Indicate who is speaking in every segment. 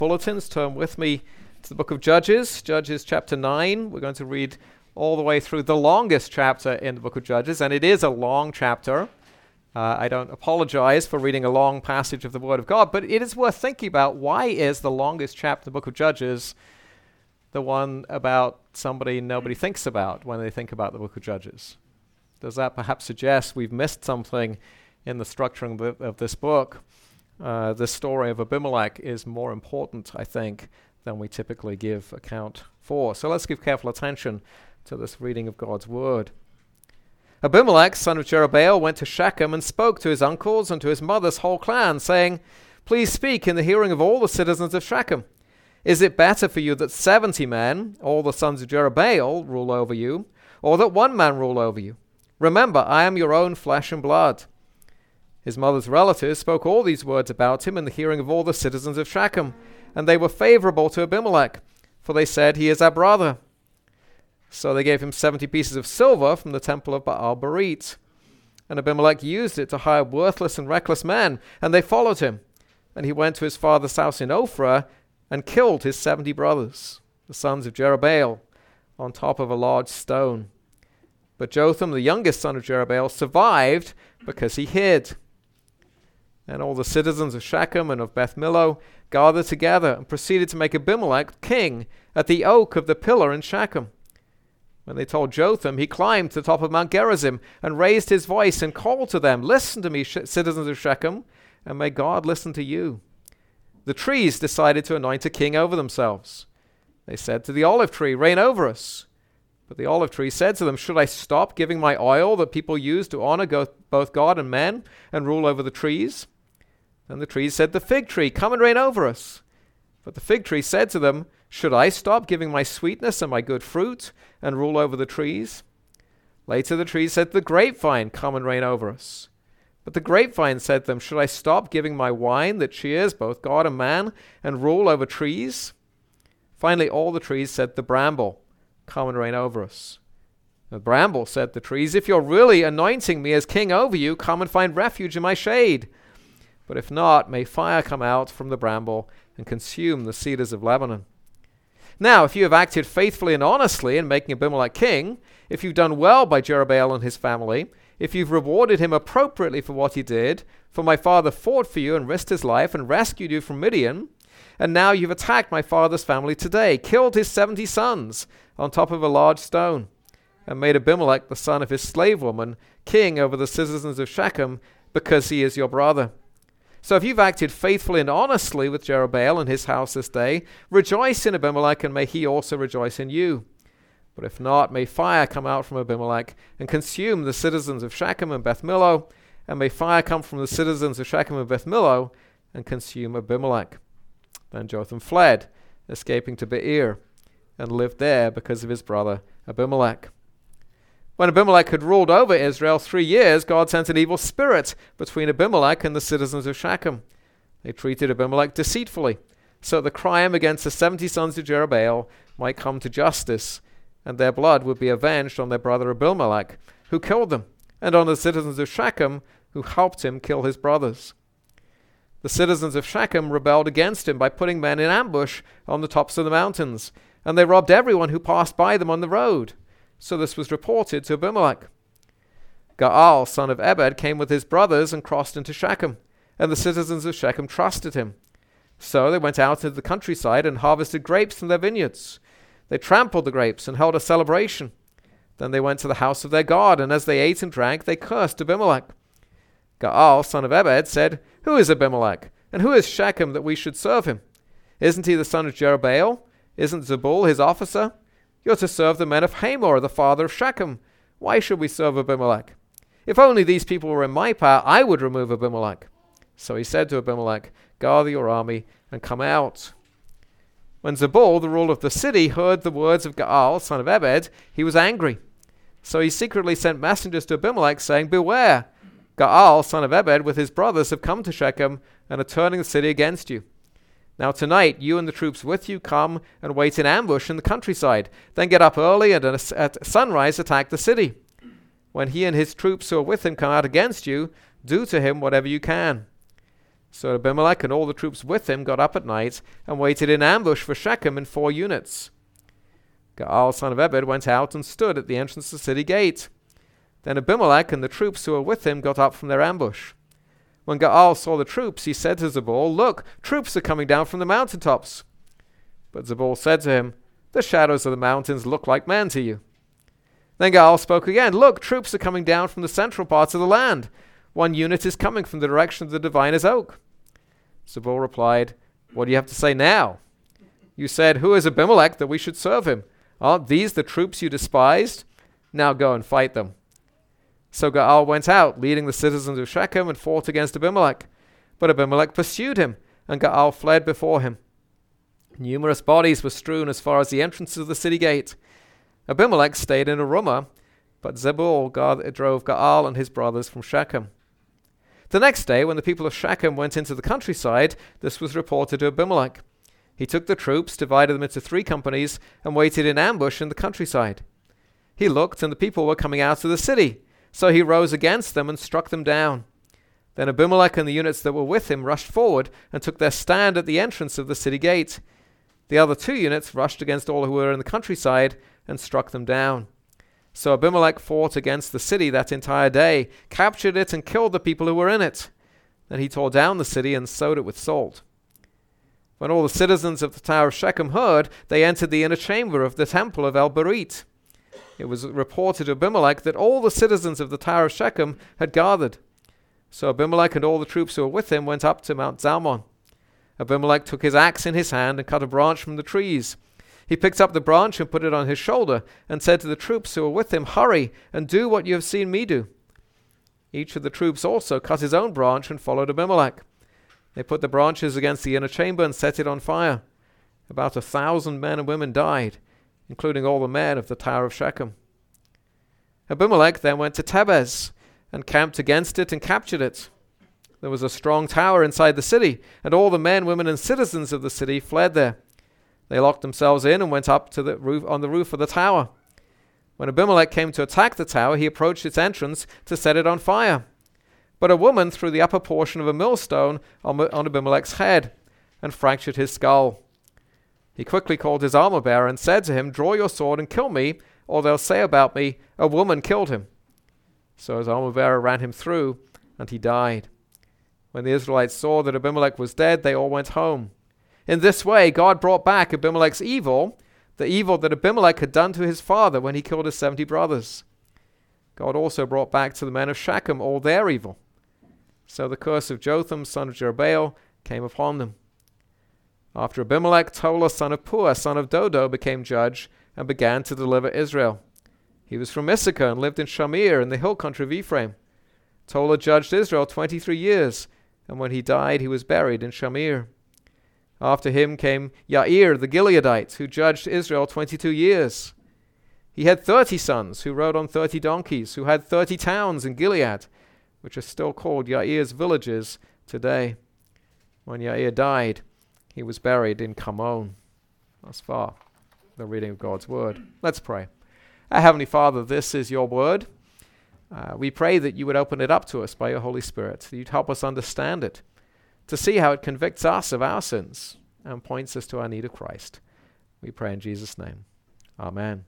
Speaker 1: bulletins, turn with me to the book of Judges, Judges chapter 9. We're going to read all the way through the longest chapter in the book of Judges, and it is a long chapter. I don't apologize for reading a long passage of the Word of God, but it is worth thinking about why is the longest chapter of the book of Judges the one about somebody nobody thinks about when they think about the book of Judges? Does that perhaps suggest we've missed something in the structuring of this book? The story of Abimelech is more important, I think, than we typically give account for. So let's give careful attention to this reading of God's Word. Abimelech, son of Jerubbaal, went to Shechem and spoke to his uncles and to his mother's whole clan, saying, "Please speak in the hearing of all the citizens of Shechem. Is it better for you that 70 men, all the sons of Jerubbaal, rule over you, or that one man rule over you? Remember, I am your own flesh and blood." His mother's relatives spoke all these words about him in the hearing of all the citizens of Shechem, and they were favorable to Abimelech, for they said, "He is our brother." So they gave him 70 pieces of silver from the temple of Baal-Berith. And Abimelech used it to hire worthless and reckless men, and they followed him. And he went to his father's house in Ophrah and killed his 70 brothers, the sons of Jerubbaal, on top of a large stone. But Jotham, the youngest son of Jerubbaal, survived because he hid. And all the citizens of Shechem and of Beth Millo gathered together and proceeded to make Abimelech king at the oak of the pillar in Shechem. When they told Jotham, he climbed to the top of Mount Gerizim and raised his voice and called to them, "Listen to me, citizens of Shechem, and may God listen to you." The trees decided to anoint a king over themselves. They said to the olive tree, "Reign over us." But the olive tree said to them, "Should I stop giving my oil that people use to honor both God and men and rule over the trees?" Then the trees said to the fig tree, "Come and reign over us." But the fig tree said to them, "Should I stop giving my sweetness and my good fruit and rule over the trees?" Later the trees said to the grapevine, "Come and reign over us." But the grapevine said to them, "Should I stop giving my wine that cheers both God and man and rule over trees?" Finally all the trees said to the bramble, "Come and reign over us." The bramble said to the trees, "If you're really anointing me as king over you, come and find refuge in my shade. But if not, may fire come out from the bramble and consume the cedars of Lebanon." Now, if you have acted faithfully and honestly in making Abimelech king, if you've done well by Jerubbaal and his family, if you've rewarded him appropriately for what he did, for my father fought for you and risked his life and rescued you from Midian, and now you've attacked my father's family today, killed his 70 sons on top of a large stone, and made Abimelech, the son of his slave woman, king over the citizens of Shechem, because he is your brother. So if you've acted faithfully and honestly with Jerubbaal and his house this day, rejoice in Abimelech, and may he also rejoice in you. But if not, may fire come out from Abimelech and consume the citizens of Shechem and Beth Millo, and may fire come from the citizens of Shechem and Beth Millo and consume Abimelech. Then Jotham fled, escaping to Beer, and lived there because of his brother Abimelech. When Abimelech had ruled over Israel 3 years, God sent an evil spirit between Abimelech and the citizens of Shechem. They treated Abimelech deceitfully, so that the crime against the 70 sons of Jerubbaal might come to justice, and their blood would be avenged on their brother Abimelech, who killed them, and on the citizens of Shechem, who helped him kill his brothers. The citizens of Shechem rebelled against him by putting men in ambush on the tops of the mountains, and they robbed everyone who passed by them on the road. So this was reported to Abimelech. Gaal, son of Ebed, came with his brothers and crossed into Shechem, and the citizens of Shechem trusted him. So they went out into the countryside and harvested grapes from their vineyards. They trampled the grapes and held a celebration. Then they went to the house of their God, and as they ate and drank, they cursed Abimelech. Gaal, son of Ebed, said, "Who is Abimelech, and who is Shechem that we should serve him? Isn't he the son of Jerubbaal? Isn't Zebul his officer? You're to serve the men of Hamor, the father of Shechem. Why should we serve Abimelech? If only these people were in my power, I would remove Abimelech." So he said to Abimelech, "Gather your army and come out." When Zebul, the ruler of the city, heard the words of Gaal, son of Ebed, he was angry. So he secretly sent messengers to Abimelech, saying, "Beware, Gaal, son of Ebed, with his brothers have come to Shechem and are turning the city against you. Now tonight, you and the troops with you come and wait in ambush in the countryside. Then get up early and at sunrise attack the city. When he and his troops who are with him come out against you, do to him whatever you can." So Abimelech and all the troops with him got up at night and waited in ambush for Shechem in 4 units. Gaal son of Ebed went out and stood at the entrance to the city gate. Then Abimelech and the troops who were with him got up from their ambush. When Gaal saw the troops, he said to Zebul, "Look, troops are coming down from the mountaintops." But Zebul said to him, "The shadows of the mountains look like men to you." Then Gaal spoke again, "Look, troops are coming down from the central parts of the land. 1 unit is coming from the direction of the diviner's oak." Zebul replied, "What do you have to say now? You said, 'Who is Abimelech that we should serve him?' Aren't these the troops you despised? Now go and fight them." So Gaal went out, leading the citizens of Shechem, and fought against Abimelech. But Abimelech pursued him, and Gaal fled before him. Numerous bodies were strewn as far as the entrance of the city gate. Abimelech stayed in Arumah, but Zebul drove Gaal and his brothers from Shechem. The next day, when the people of Shechem went into the countryside, this was reported to Abimelech. He took the troops, divided them into 3 companies, and waited in ambush in the countryside. He looked, and the people were coming out of the city. So he rose against them and struck them down. Then Abimelech and the units that were with him rushed forward and took their stand at the entrance of the city gate. The other 2 units rushed against all who were in the countryside and struck them down. So Abimelech fought against the city that entire day, captured it, and killed the people who were in it. Then he tore down the city and sowed it with salt. When all the citizens of the Tower of Shechem heard, they entered the inner chamber of the temple of El-Berit. It was reported to Abimelech that all the citizens of the Tower of Shechem had gathered. So Abimelech and all the troops who were with him went up to Mount Zalmon. Abimelech took his axe in his hand and cut a branch from the trees. He picked up the branch and put it on his shoulder and said to the troops who were with him, "Hurry and do what you have seen me do." Each of the troops also cut his own branch and followed Abimelech. They put the branches against the inner chamber and set it on fire. About 1,000 men and women died, including all the men of the Tower of Shechem. Abimelech then went to Tebez and camped against it and captured it. There was a strong tower inside the city, and all the men, women, and citizens of the city fled there. They locked themselves in and went up to the roof on the roof of the tower. When Abimelech came to attack the tower, he approached its entrance to set it on fire. But a woman threw the upper portion of a millstone on Abimelech's head and fractured his skull. He quickly called his armor-bearer and said to him, "Draw your sword and kill me, or they'll say about me, 'A woman killed him.'" So his armor-bearer ran him through, and he died. When the Israelites saw that Abimelech was dead, they all went home. In this way, God brought back Abimelech's evil, the evil that Abimelech had done to his father when he killed his 70 brothers. God also brought back to the men of Shechem all their evil. So the curse of Jotham, son of Jerubbaal, came upon them. After Abimelech, Tola, son of Puah, son of Dodo, became judge and began to deliver Israel. He was from Issachar and lived in Shamir in the hill country of Ephraim. Tola judged Israel 23 years, and when he died, he was buried in Shamir. After him came Yair the Gileadite, who judged Israel 22 years. He had 30 sons who rode on 30 donkeys, who had 30 towns in Gilead, which are still called Yair's villages today. When Yair died, he was buried in Kamon. Thus far, the reading of God's word. Let's pray. Our Heavenly Father, this is your word. We pray that you would open it up to us by your Holy Spirit, that you'd help us understand it, to see how it convicts us of our sins and points us to our need of Christ. We pray in Jesus' name. Amen.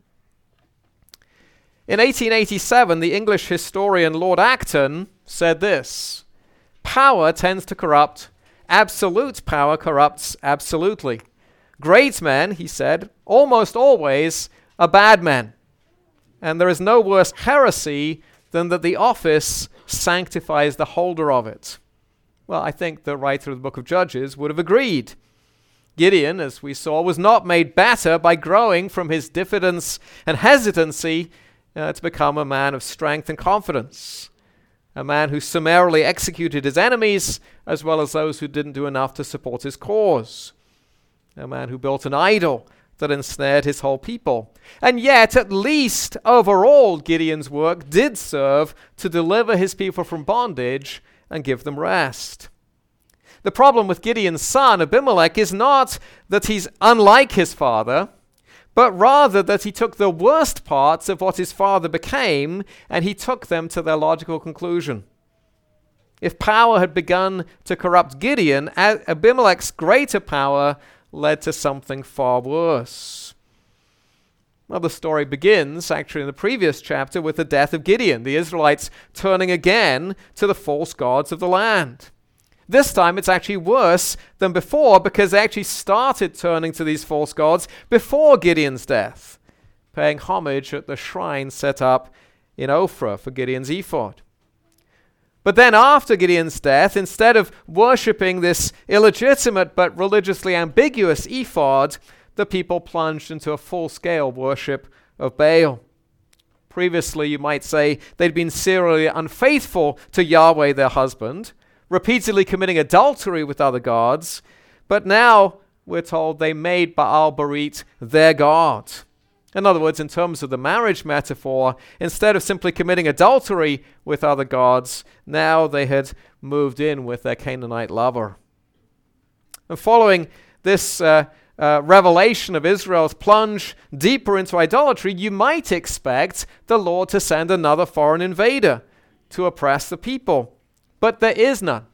Speaker 1: In 1887, the English historian Lord Acton said this: "Power tends to corrupt. Absolute power corrupts absolutely. Great men," he said, "almost always are bad men. And there is no worse heresy than that the office sanctifies the holder of it." Well, I think the writer of the book of Judges would have agreed. Gideon, as we saw, was not made better by growing from his diffidence and hesitancy to become a man of strength and confidence, a man who summarily executed his enemies as well as those who didn't do enough to support his cause, a man who built an idol that ensnared his whole people. And yet, at least overall, Gideon's work did serve to deliver his people from bondage and give them rest. The problem with Gideon's son, Abimelech, is not that he's unlike his father, but rather that he took the worst parts of what his father became and he took them to their logical conclusion. If power had begun to corrupt Gideon, Abimelech's greater power led to something far worse. Well, the story begins, actually, in the previous chapter with the death of Gideon, the Israelites turning again to the false gods of the land. This time it's actually worse than before because they actually started turning to these false gods before Gideon's death, paying homage at the shrine set up in Ophrah for Gideon's ephod. But then after Gideon's death, instead of worshipping this illegitimate but religiously ambiguous ephod, the people plunged into a full-scale worship of Baal. Previously, you might say, they'd been serially unfaithful to Yahweh, their husband, repeatedly committing adultery with other gods, but now we're told they made Baal-Berith their god. In other words, in terms of the marriage metaphor, instead of simply committing adultery with other gods, now they had moved in with their Canaanite lover. And following this revelation of Israel's plunge deeper into idolatry, you might expect the Lord to send another foreign invader to oppress the people. But there is none.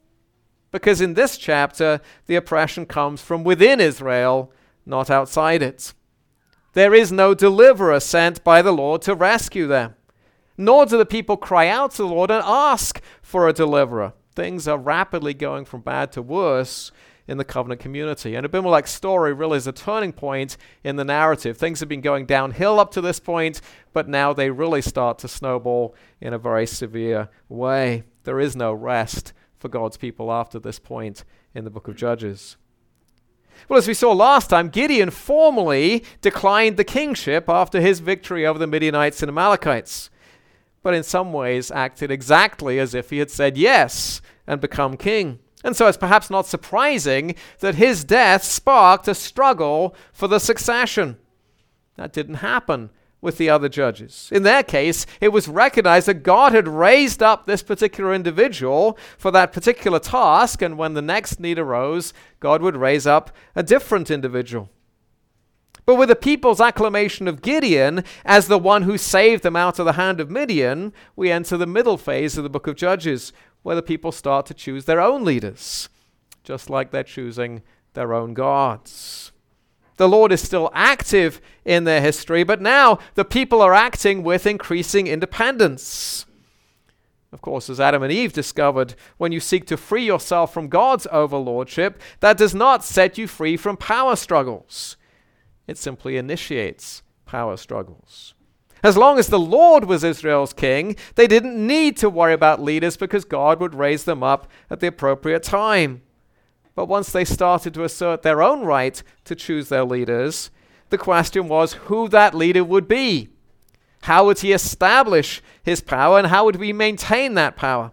Speaker 1: Because in this chapter, the oppression comes from within Israel, not outside it. There is no deliverer sent by the Lord to rescue them. Nor do the people cry out to the Lord and ask for a deliverer. Things are rapidly going from bad to worse in the covenant community. And Abimelech's story really is a turning point in the narrative. Things have been going downhill up to this point, but now they really start to snowball in a very severe way. There is no rest for God's people after this point in the book of Judges. Well, as we saw last time, Gideon formally declined the kingship after his victory over the Midianites and Amalekites, but in some ways acted exactly as if he had said yes and become king. And so it's perhaps not surprising that his death sparked a struggle for the succession. That didn't happen with the other judges. In their case, it was recognized that God had raised up this particular individual for that particular task, and when the next need arose, God would raise up a different individual. But with the people's acclamation of Gideon as the one who saved them out of the hand of Midian, we enter the middle phase of the book of Judges, where the people start to choose their own leaders, just like they're choosing their own gods. The Lord is still active in their history, but now the people are acting with increasing independence. Of course, as Adam and Eve discovered, when you seek to free yourself from God's overlordship, that does not set you free from power struggles. It simply initiates power struggles. As long as the Lord was Israel's king, they didn't need to worry about leaders because God would raise them up at the appropriate time. But once they started to assert their own right to choose their leaders, the question was who that leader would be. How would he establish his power, and how would we maintain that power?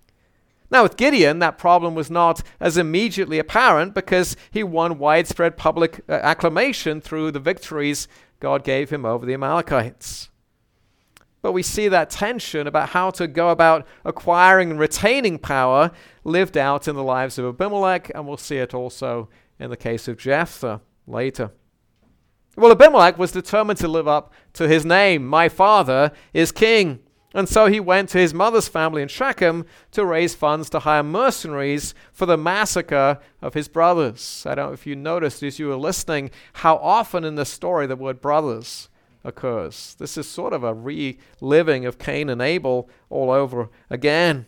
Speaker 1: Now with Gideon, that problem was not as immediately apparent because he won widespread public acclamation through the victories God gave him over the Amalekites. But we see that tension about how to go about acquiring and retaining power lived out in the lives of Abimelech, and we'll see it also in the case of Jephthah later. Well, Abimelech was determined to live up to his name. My father is king. And so he went to his mother's family in Shechem to raise funds to hire mercenaries for the massacre of his brothers. I don't know if you noticed as you were listening how often in the story the word brothers occurs. This is sort of a reliving of Cain and Abel all over again.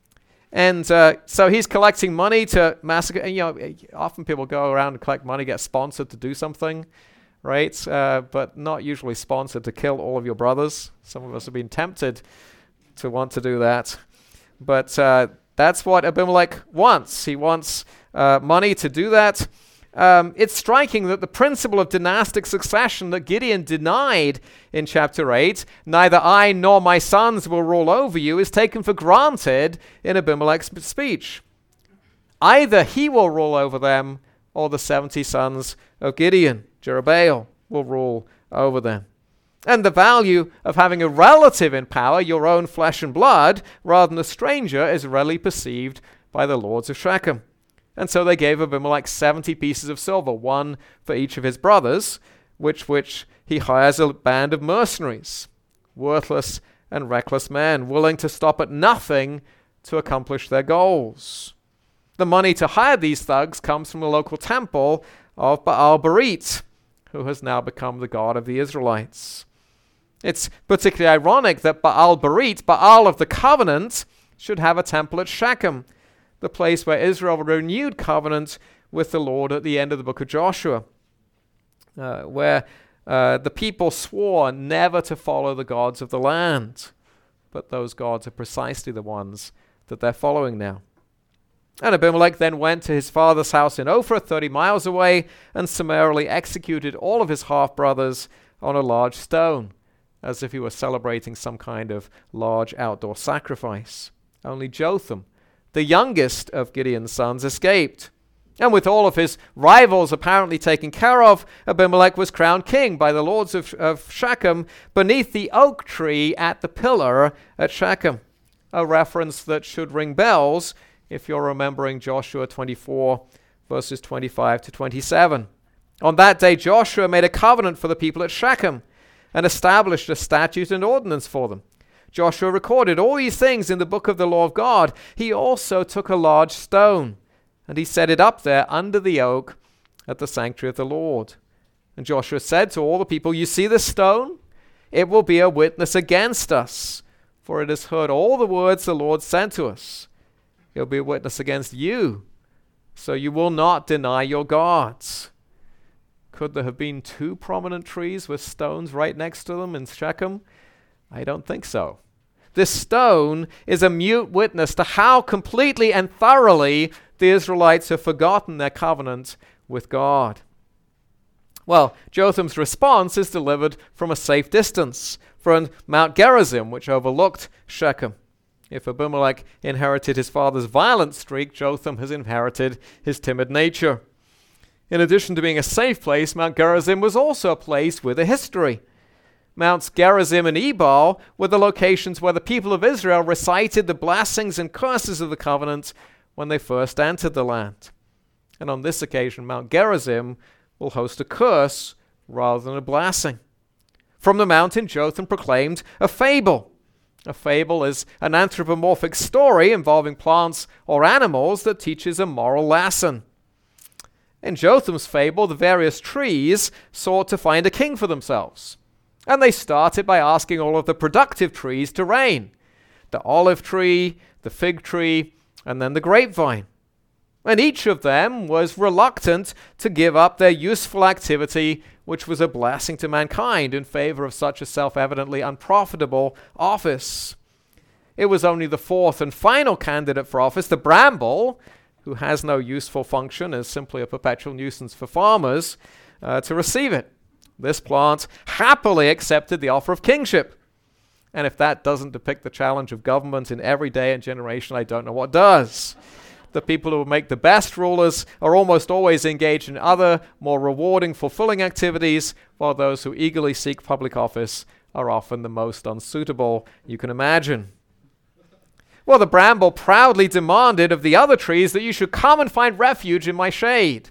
Speaker 1: And so he's collecting money to massacre. And, often people go around and collect money, get sponsored to do something, right? But not usually sponsored to kill all of your brothers. Some of us have been tempted to want to do that. But that's what Abimelech wants. He wants money to do that. It's striking that the principle of dynastic succession that Gideon denied in chapter 8, neither I nor my sons will rule over you, is taken for granted in Abimelech's speech. Either he will rule over them, or the 70 sons of Gideon, Jerubbaal, will rule over them. And the value of having a relative in power, your own flesh and blood, rather than a stranger, is readily perceived by the lords of Shechem. And so they gave Abimelech 70 pieces of silver, one for each of his brothers, which he hires a band of mercenaries, worthless and reckless men, willing to stop at nothing to accomplish their goals. The money to hire these thugs comes from the local temple of Baal Berit, who has now become the god of the Israelites. It's particularly ironic that Baal Berit, Baal of the covenant, should have a temple at Shechem, the place where Israel renewed covenant with the Lord at the end of the book of Joshua, where the people swore never to follow the gods of the land. But those gods are precisely the ones that they're following now. And Abimelech then went to his father's house in Ophrah, 30 miles away, and summarily executed all of his half-brothers on a large stone, as if he were celebrating some kind of large outdoor sacrifice. Only Jotham, the youngest of Gideon's sons, escaped. And with all of his rivals apparently taken care of, Abimelech was crowned king by the lords of Shechem beneath the oak tree at the pillar at Shechem, a reference that should ring bells if you're remembering Joshua 24, verses 25 to 27. On that day, Joshua made a covenant for the people at Shechem and established a statute and ordinance for them. Joshua recorded all these things in the book of the law of God. He also took a large stone, and he set it up there under the oak at the sanctuary of the Lord. And Joshua said to all the people, "You see this stone? It will be a witness against us, for it has heard all the words the Lord sent to us. It will be a witness against you, so you will not deny your gods." Could there have been two prominent trees with stones right next to them in Shechem? I don't think so. This stone is a mute witness to how completely and thoroughly the Israelites have forgotten their covenant with God. Well, Jotham's response is delivered from a safe distance, from Mount Gerizim, which overlooked Shechem. If Abimelech inherited his father's violent streak, Jotham has inherited his timid nature. In addition to being a safe place, Mount Gerizim was also a place with a history. Mounts Gerizim and Ebal were the locations where the people of Israel recited the blessings and curses of the covenant when they first entered the land. And on this occasion, Mount Gerizim will host a curse rather than a blessing. From the mountain, Jotham proclaimed a fable. A fable is an anthropomorphic story involving plants or animals that teaches a moral lesson. In Jotham's fable, the various trees sought to find a king for themselves. And they started by asking all of the productive trees to reign. The olive tree, the fig tree, and then the grapevine. And each of them was reluctant to give up their useful activity, which was a blessing to mankind, in favor of such a self-evidently unprofitable office. It was only the fourth and final candidate for office, the bramble, who has no useful function, is simply a perpetual nuisance for farmers, to receive it. This plant happily accepted the offer of kingship. And if that doesn't depict the challenge of government in every day and generation, I don't know what does. The people who make the best rulers are almost always engaged in other, more rewarding, fulfilling activities, while those who eagerly seek public office are often the most unsuitable you can imagine. Well, the bramble proudly demanded of the other trees that you should come and find refuge in my shade.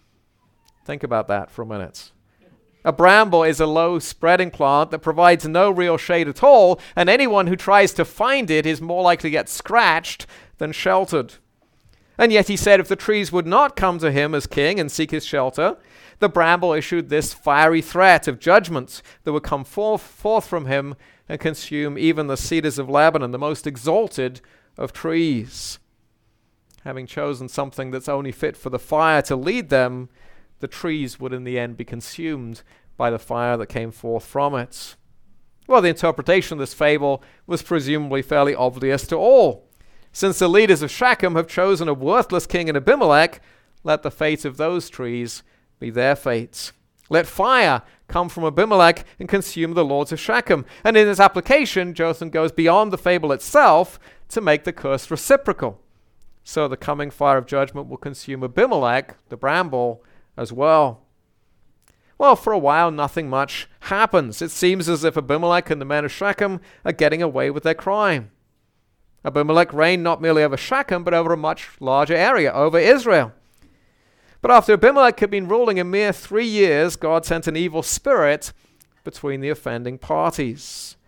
Speaker 1: Think about that for a minute. A bramble is a low spreading plant that provides no real shade at all, and anyone who tries to find it is more likely to get scratched than sheltered. And yet he said if the trees would not come to him as king and seek his shelter, the bramble issued this fiery threat of judgment that would come forth from him and consume even the cedars of Lebanon, the most exalted of trees. Having chosen something that's only fit for the fire to lead them, the trees would in the end be consumed by the fire that came forth from it. Well, the interpretation of this fable was presumably fairly obvious to all. Since the leaders of Shechem have chosen a worthless king in Abimelech, let the fate of those trees be their fate. Let fire come from Abimelech and consume the lords of Shechem. And in its application, Jotham goes beyond the fable itself to make the curse reciprocal. So the coming fire of judgment will consume Abimelech, the bramble, as well. Well, for a while, nothing much happens. It seems as if Abimelech and the men of Shechem are getting away with their crime. Abimelech reigned not merely over Shechem, but over a much larger area, over Israel. But after Abimelech had been ruling a mere 3 years, God sent an evil spirit between the offending parties.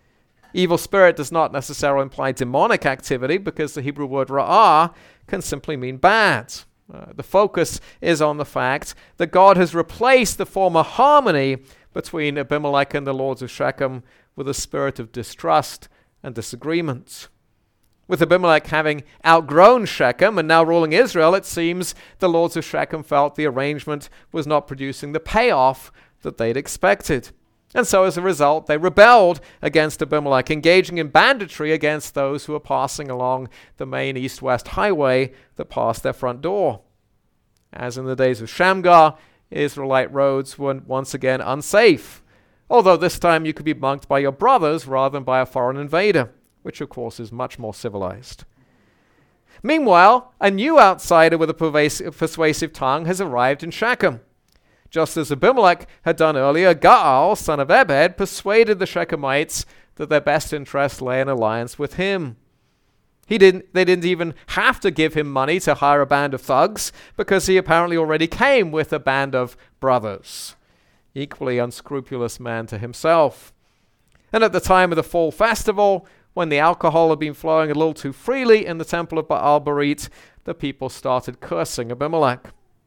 Speaker 1: Evil spirit does not necessarily imply demonic activity, because the Hebrew word ra'ah can simply mean bad. The focus is on the fact that God has replaced the former harmony between Abimelech and the lords of Shechem with a spirit of distrust and disagreement. With Abimelech having outgrown Shechem and now ruling Israel, it seems the lords of Shechem felt the arrangement was not producing the payoff that they'd expected. And so as a result, they rebelled against Abimelech, engaging in banditry against those who were passing along the main east-west highway that passed their front door. As in the days of Shamgar, Israelite roads were once again unsafe, although this time you could be mugged by your brothers rather than by a foreign invader, which of course is much more civilized. Meanwhile, a new outsider with a persuasive tongue has arrived in Shechem. Just as Abimelech had done earlier, Gaal, son of Ebed, persuaded the Shechemites that their best interest lay in alliance with him. They didn't even have to give him money to hire a band of thugs, because he apparently already came with a band of brothers. Equally unscrupulous man to himself. And at the time of the fall festival, when the alcohol had been flowing a little too freely in the temple of Baal-Berith, the people started cursing Abimelech.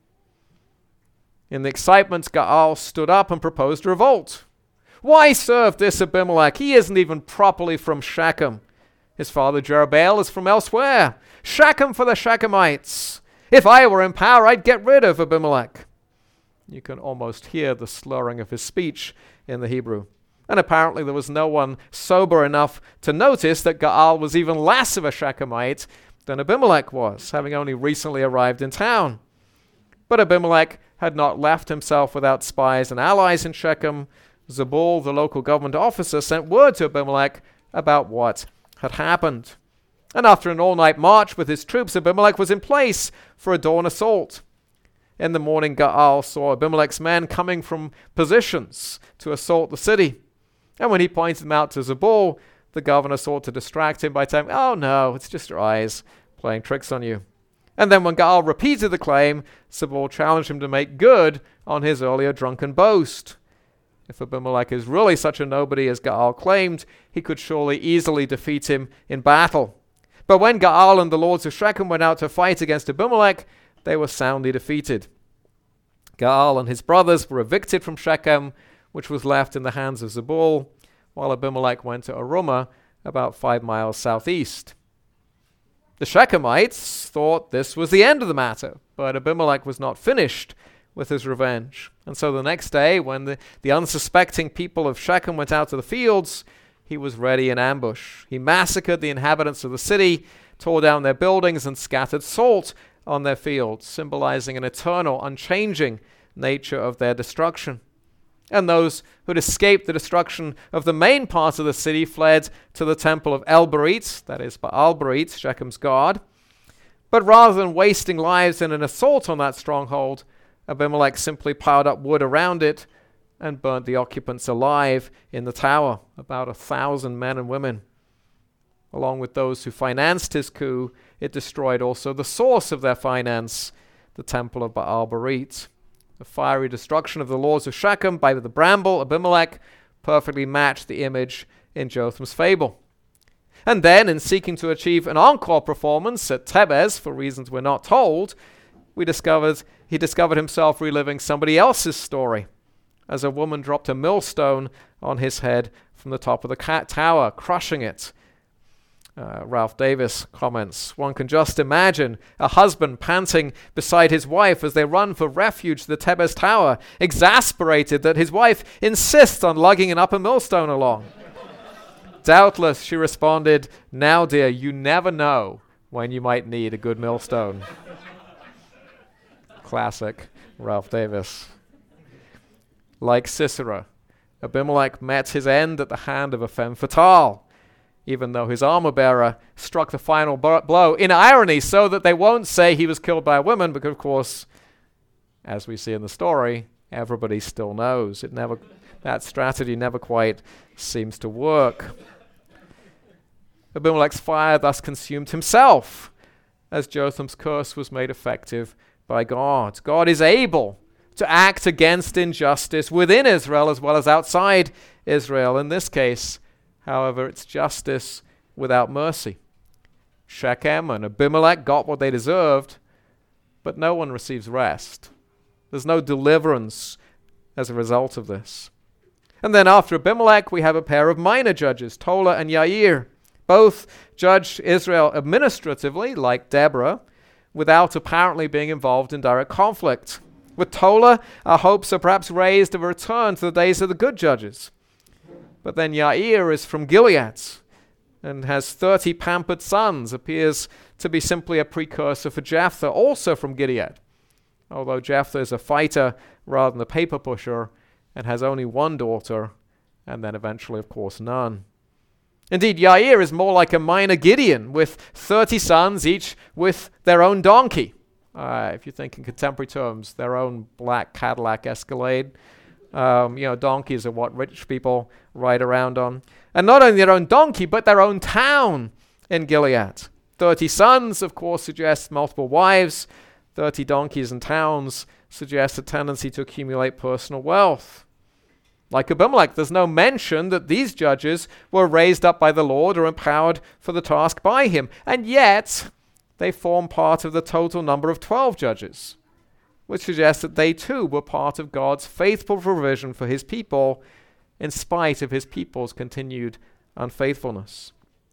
Speaker 1: In the excitement, Gaal stood up and proposed revolt. Why serve this Abimelech? He isn't even properly from Shechem. His father Jerubbaal is from elsewhere. Shechem for the Shechemites. If I were in power, I'd get rid of Abimelech. You can almost hear the slurring of his speech in the Hebrew. And apparently there was no one sober enough to notice that Gaal was even less of a Shechemite than Abimelech was, having only recently arrived in town. But Abimelech had not left himself without spies and allies in Shechem. Zebul, the local government officer, sent word to Abimelech about what had happened. And after an all-night march with his troops, Abimelech was in place for a dawn assault. In the morning, Gaal saw Abimelech's men coming from positions to assault the city. And when he pointed them out to Zebul, the governor sought to distract him by saying, "Oh no, it's just your eyes playing tricks on you." And then when Gaal repeated the claim, Zebul challenged him to make good on his earlier drunken boast. If Abimelech is really such a nobody as Gaal claimed, he could surely easily defeat him in battle. But when Gaal and the lords of Shechem went out to fight against Abimelech, they were soundly defeated. Gaal and his brothers were evicted from Shechem, which was left in the hands of Zebul, while Abimelech went to Arumah, about 5 miles southeast. The Shechemites thought this was the end of the matter, but Abimelech was not finished with his revenge. And so the next day, when the unsuspecting people of Shechem went out to the fields, he was ready in ambush. He massacred the inhabitants of the city, tore down their buildings, and scattered salt on their fields, symbolizing an eternal, unchanging nature of their destruction. And those who had escaped the destruction of the main part of the city fled to the temple of El-Berith, that is Baal-Berith, Shechem's god. But rather than wasting lives in an assault on that stronghold, Abimelech simply piled up wood around it and burnt the occupants alive in the tower, about 1,000 men and women. Along with those who financed his coup, it destroyed also the source of their finance, the temple of Baal-Berith. The fiery destruction of the lords of Shechem by the bramble, Abimelech, perfectly matched the image in Jotham's fable. And then, in seeking to achieve an encore performance at Thebez, for reasons we're not told, he discovered himself reliving somebody else's story, as a woman dropped a millstone on his head from the top of the tower, crushing it. Ralph Davis comments, "One can just imagine a husband panting beside his wife as they run for refuge to the Thebez Tower, exasperated that his wife insists on lugging an upper millstone along. Doubtless, she responded, 'Now, dear, you never know when you might need a good millstone.'" Classic Ralph Davis. Like Sisera, Abimelech met his end at the hand of a femme fatale, even though his armor-bearer struck the final blow in irony so that they won't say he was killed by a woman, because, of course, as we see in the story, everybody still knows. That strategy never quite seems to work. Abimelech's fire thus consumed himself, as Jotham's curse was made effective by God. God is able to act against injustice within Israel as well as outside Israel. In this case, However, it's justice without mercy. Shechem and Abimelech got what they deserved, but no one receives rest. There's no deliverance as a result of this. And then after Abimelech, we have a pair of minor judges, Tola and Yair. Both judged Israel administratively, like Deborah, without apparently being involved in direct conflict. With Tola, our hopes are perhaps raised of a return to the days of the good judges. But then Yair is from Gilead and has 30 pampered sons, appears to be simply a precursor for Jephthah, also from Gilead. Although Jephthah is a fighter rather than a paper pusher and has only one daughter, and then eventually, of course, none. Indeed, Yair is more like a minor Gideon, with 30 sons, each with their own donkey. If you think in contemporary terms, their own black Cadillac Escalade. Donkeys are what rich people ride around on. And not only their own donkey, but their own town in Gilead. 30 sons, of course, suggests multiple wives. 30 donkeys and towns suggests a tendency to accumulate personal wealth. Like Abimelech, there's no mention that these judges were raised up by the Lord or empowered for the task by him. And yet, they form part of the total number of 12 judges, which suggests that they too were part of God's faithful provision for his people, in spite of his people's continued unfaithfulness.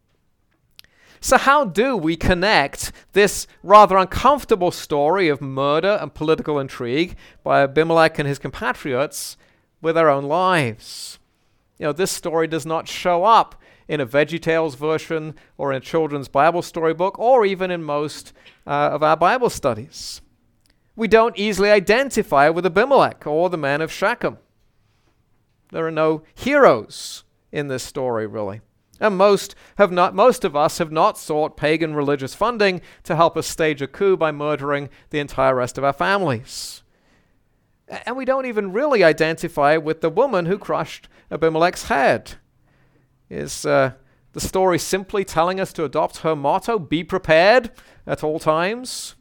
Speaker 1: So how do we connect this rather uncomfortable story of murder and political intrigue by Abimelech and his compatriots with our own lives? This story does not show up in a VeggieTales version or in a children's Bible storybook or even in most of our Bible studies. We don't easily identify with Abimelech or the men of Shechem. There are no heroes in this story, really. And most of us have not sought pagan religious funding to help us stage a coup by murdering the entire rest of our families. And we don't even really identify with the woman who crushed Abimelech's head. Is the story simply telling us to adopt her motto, be prepared at all times?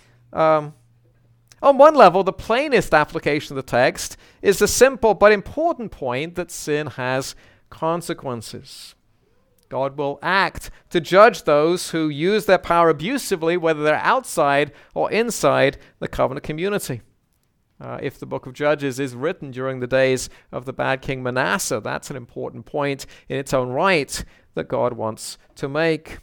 Speaker 1: On one level, the plainest application of the text is the simple but important point that sin has consequences. God will act to judge those who use their power abusively, whether they're outside or inside the covenant community. If the book of Judges is written during the days of the bad king Manasseh, that's an important point in its own right that God wants to make.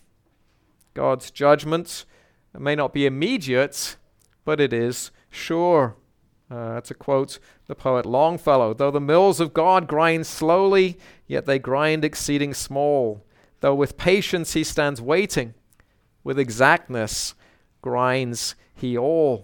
Speaker 1: God's judgment may not be immediate, but it is sure. That's a quote the poet Longfellow. Though the mills of God grind slowly, yet they grind exceeding small. Though with patience he stands waiting, with exactness grinds he all.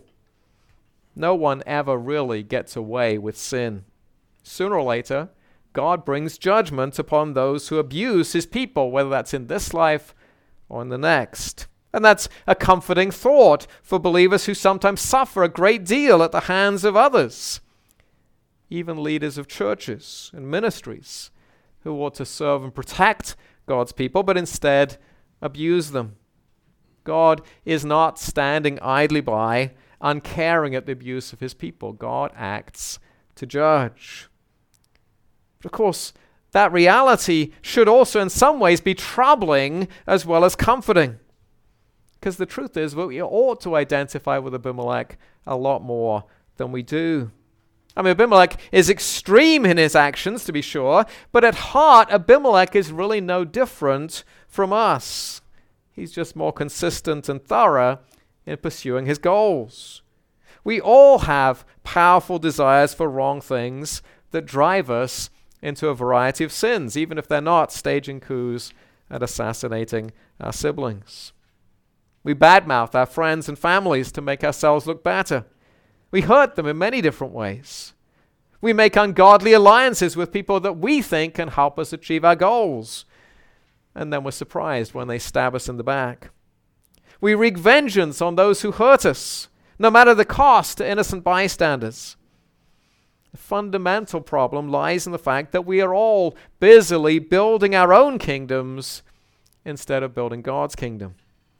Speaker 1: No one ever really gets away with sin. Sooner or later, God brings judgment upon those who abuse his people, whether that's in this life or in the next. And that's a comforting thought for believers who sometimes suffer a great deal at the hands of others, even leaders of churches and ministries who ought to serve and protect God's people, but instead abuse them. God is not standing idly by, uncaring at the abuse of his people. God acts to judge. But of course, that reality should also in some ways be troubling as well as comforting. Because the truth is, we ought to identify with Abimelech a lot more than we do. I mean, Abimelech is extreme in his actions, to be sure, but at heart, Abimelech is really no different from us. He's just more consistent and thorough in pursuing his goals. We all have powerful desires for wrong things that drive us into a variety of sins, even if they're not staging coups and assassinating our siblings. We badmouth our friends and families to make ourselves look better. We hurt them in many different ways. We make ungodly alliances with people that we think can help us achieve our goals. And then we're surprised when they stab us in the back. We wreak vengeance on those who hurt us, no matter the cost to innocent bystanders. The fundamental problem lies in the fact that we are all busily building our own kingdoms instead of building God's kingdom.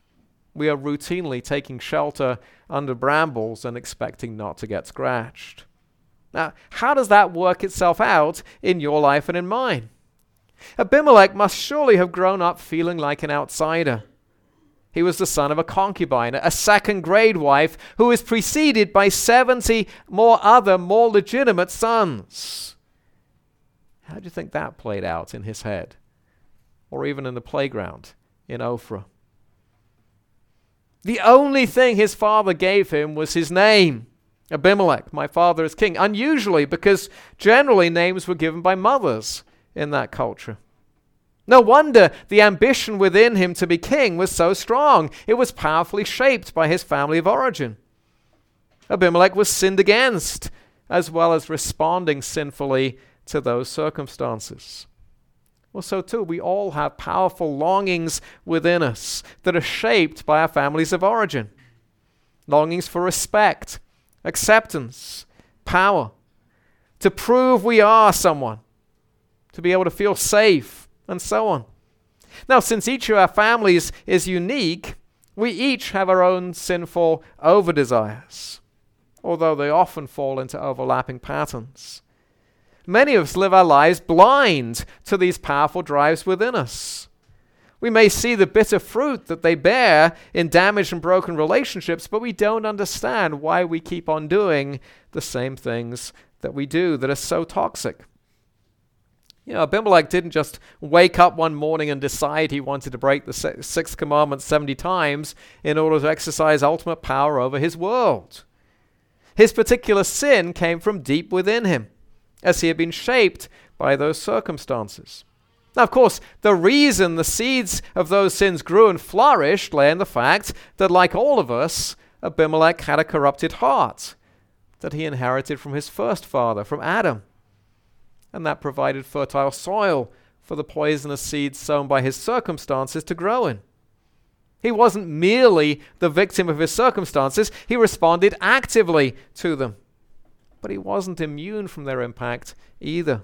Speaker 1: We are routinely taking shelter under brambles and expecting not to get scratched. Now, how does that work itself out in your life and in mine? Abimelech must surely have grown up feeling like an outsider. He was the son of a concubine, a second-grade wife who was preceded by 70 more legitimate sons. How do you think that played out in his head? Or even in the playground in Ophrah? The only thing his father gave him was his name. Abimelech, my father is king. Unusually, because generally names were given by mothers in that culture. No wonder the ambition within him to be king was so strong. It was powerfully shaped by his family of origin. Abimelech was sinned against, as well as responding sinfully to those circumstances. Well, so too, we all have powerful longings within us that are shaped by our families of origin. Longings for respect, acceptance, power, to prove we are someone, to be able to feel safe, and so on. Now, since each of our families is unique, we each have our own sinful over-desires, although they often fall into overlapping patterns. Many of us live our lives blind to these powerful drives within us. We may see the bitter fruit that they bear in damaged and broken relationships, but we don't understand why we keep on doing the same things that we do that are so toxic. Abimelech didn't just wake up one morning and decide he wanted to break the sixth commandment 70 times in order to exercise ultimate power over his world. His particular sin came from deep within him, as he had been shaped by those circumstances. Now, of course, the reason the seeds of those sins grew and flourished lay in the fact that, like all of us, Abimelech had a corrupted heart that he inherited from his first father, from Adam. And that provided fertile soil for the poisonous seeds sown by his circumstances to grow in. He wasn't merely the victim of his circumstances, he responded actively to them. But he wasn't immune from their impact either.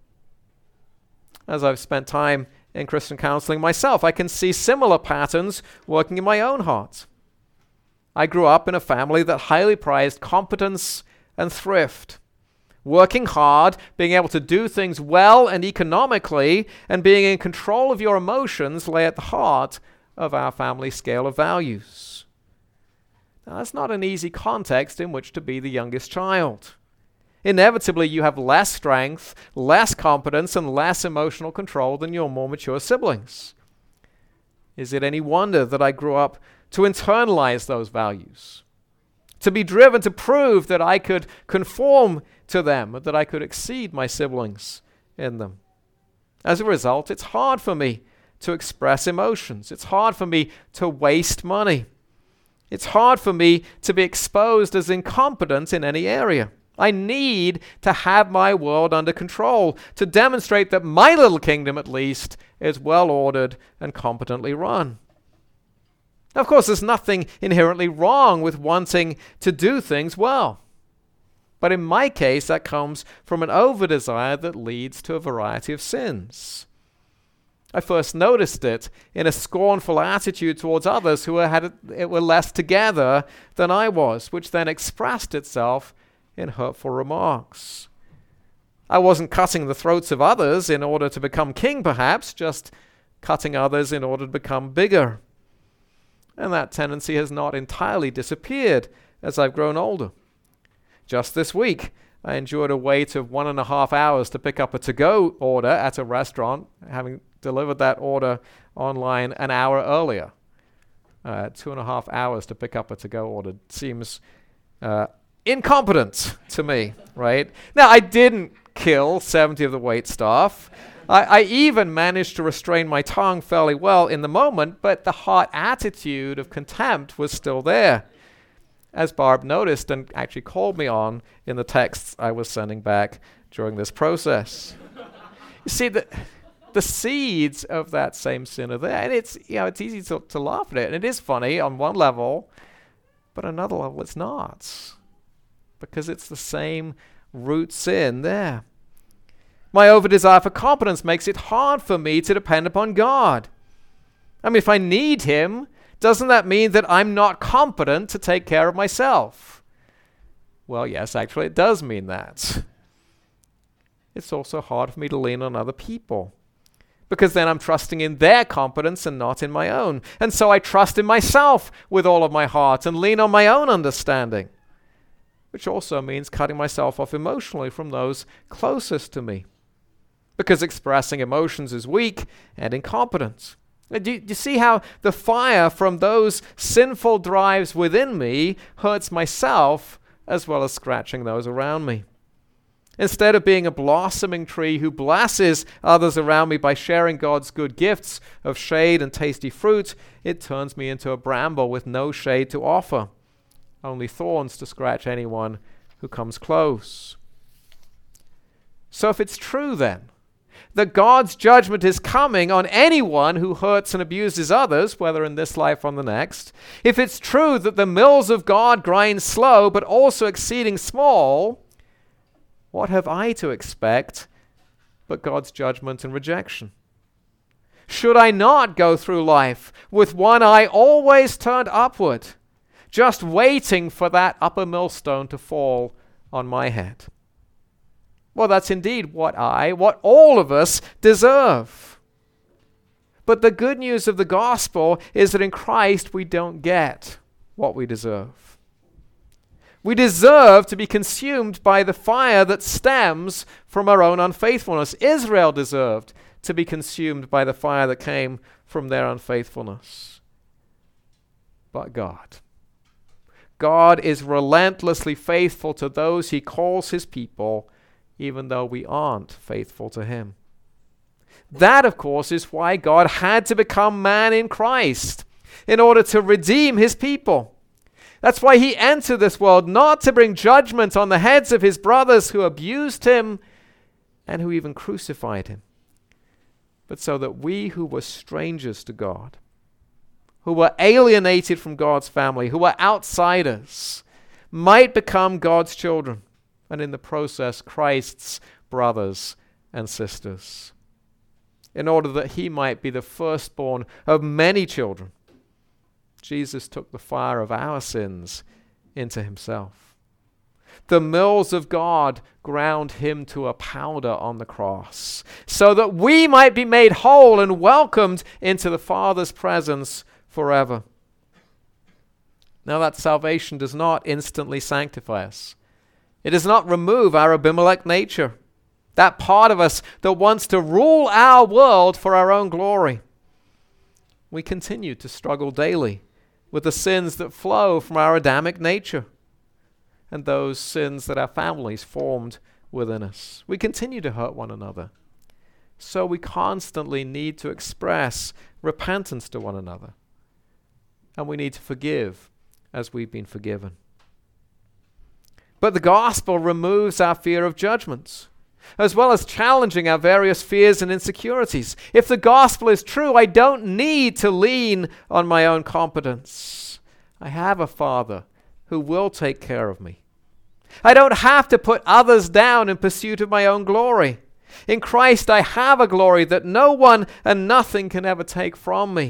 Speaker 1: As I've spent time in Christian counseling myself, I can see similar patterns working in my own heart. I grew up in a family that highly prized competence and thrift. Working hard, being able to do things well and economically, and being in control of your emotions lay at the heart of our family scale of values. Now, that's not an easy context in which to be the youngest child. Inevitably, you have less strength, less competence, and less emotional control than your more mature siblings. Is it any wonder that I grew up to internalize those values? To be driven to prove that I could conform to them, that I could exceed my siblings in them. As a result, it's hard for me to express emotions. It's hard for me to waste money. It's hard for me to be exposed as incompetent in any area. I need to have my world under control to demonstrate that my little kingdom, at least, is well ordered and competently run. Now, of course, there's nothing inherently wrong with wanting to do things well. But in my case, that comes from an over-desire that leads to a variety of sins. I first noticed it in a scornful attitude towards others who were less together than I was, which then expressed itself in hurtful remarks. I wasn't cutting the throats of others in order to become king, perhaps, just cutting others in order to become bigger. And that tendency has not entirely disappeared as I've grown older. Just this week, I endured a wait of 1.5 hours to pick up a to-go order at a restaurant, having delivered that order online an hour earlier. 2.5 hours to pick up a to-go order seems incompetent to me, right? Now, I didn't kill 70 of the wait staff. I even managed to restrain my tongue fairly well in the moment, but the hot attitude of contempt was still there, as Barb noticed and actually called me on in the texts I was sending back during this process. You see, the seeds of that same sin are there, and it's easy to laugh at it, and it is funny on one level, but on another level it's not, because it's the same root sin there. My over-desire for competence makes it hard for me to depend upon God. I mean, if I need Him, doesn't that mean that I'm not competent to take care of myself? Well, yes, actually, it does mean that. It's also hard for me to lean on other people. because then I'm trusting in their competence and not in my own. And so I trust in myself with all of my heart and lean on my own understanding, which also means cutting myself off emotionally from those closest to me, because expressing emotions is weak and incompetent. Do you see how the fire from those sinful drives within me hurts myself as well as scratching those around me? Instead of being a blossoming tree who blesses others around me by sharing God's good gifts of shade and tasty fruit, it turns me into a bramble with no shade to offer, only thorns to scratch anyone who comes close. So if it's true then that God's judgment is coming on anyone who hurts and abuses others, whether in this life or the next, if it's true that the mills of God grind slow but also exceeding small, what have I to expect but God's judgment and rejection? Should I not go through life with one eye always turned upward, just waiting for that upper millstone to fall on my head? Well, that's indeed what all of us deserve. But the good news of the gospel is that in Christ we don't get what we deserve. We deserve to be consumed by the fire that stems from our own unfaithfulness. Israel deserved to be consumed by the fire that came from their unfaithfulness. But God is relentlessly faithful to those he calls his people, even though we aren't faithful to him. That, of course, is why God had to become man in Christ, in order to redeem his people. That's why he entered this world, not to bring judgment on the heads of his brothers who abused him and who even crucified him, but so that we who were strangers to God, who were alienated from God's family, who were outsiders, might become God's children, and in the process, Christ's brothers and sisters, in order that he might be the firstborn of many children. Jesus took the fire of our sins into himself. The mills of God ground him to a powder on the cross, so that we might be made whole and welcomed into the Father's presence forever. Now that salvation does not instantly sanctify us. It does not remove our Abimelech nature, that part of us that wants to rule our world for our own glory. We continue to struggle daily with the sins that flow from our Adamic nature and those sins that our families formed within us. We continue to hurt one another. So we constantly need to express repentance to one another. And we need to forgive as we've been forgiven. But the gospel removes our fear of judgment, as well as challenging our various fears and insecurities. If the gospel is true, I don't need to lean on my own competence. I have a Father who will take care of me. I don't have to put others down in pursuit of my own glory. In Christ, I have a glory that no one and nothing can ever take from me.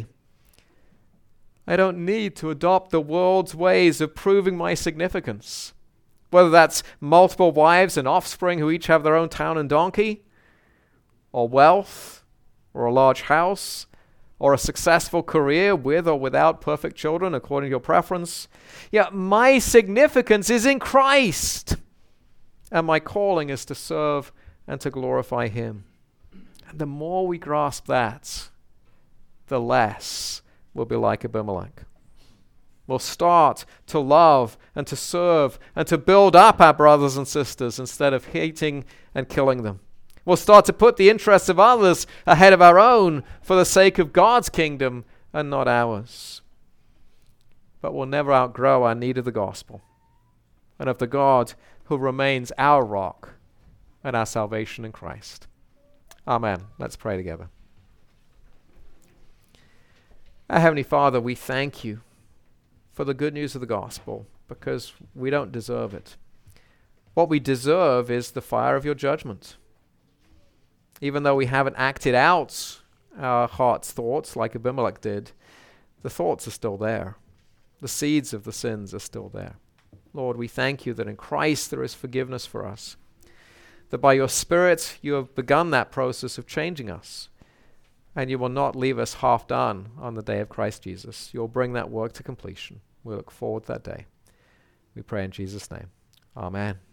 Speaker 1: I don't need to adopt the world's ways of proving my significance, whether that's multiple wives and offspring who each have their own town and donkey, or wealth, or a large house, or a successful career with or without perfect children, according to your preference. Yeah, my significance is in Christ, and my calling is to serve and to glorify him. And the more we grasp that, the less we'll be like Abimelech. We'll start to love and to serve and to build up our brothers and sisters instead of hating and killing them. We'll start to put the interests of others ahead of our own for the sake of God's kingdom and not ours. But we'll never outgrow our need of the gospel and of the God who remains our rock and our salvation in Christ. Amen. Let's pray together. Our Heavenly Father, we thank you for the good news of the gospel, because we don't deserve it. What we deserve is the fire of your judgment. Even though we haven't acted out our heart's thoughts like Abimelech did, the thoughts are still there. The seeds of the sins are still there. Lord, we thank you that in Christ there is forgiveness for us, that by your Spirit you have begun that process of changing us, and you will not leave us half done on the day of Christ Jesus. You'll bring that work to completion. We look forward to that day. We pray in Jesus' name. Amen.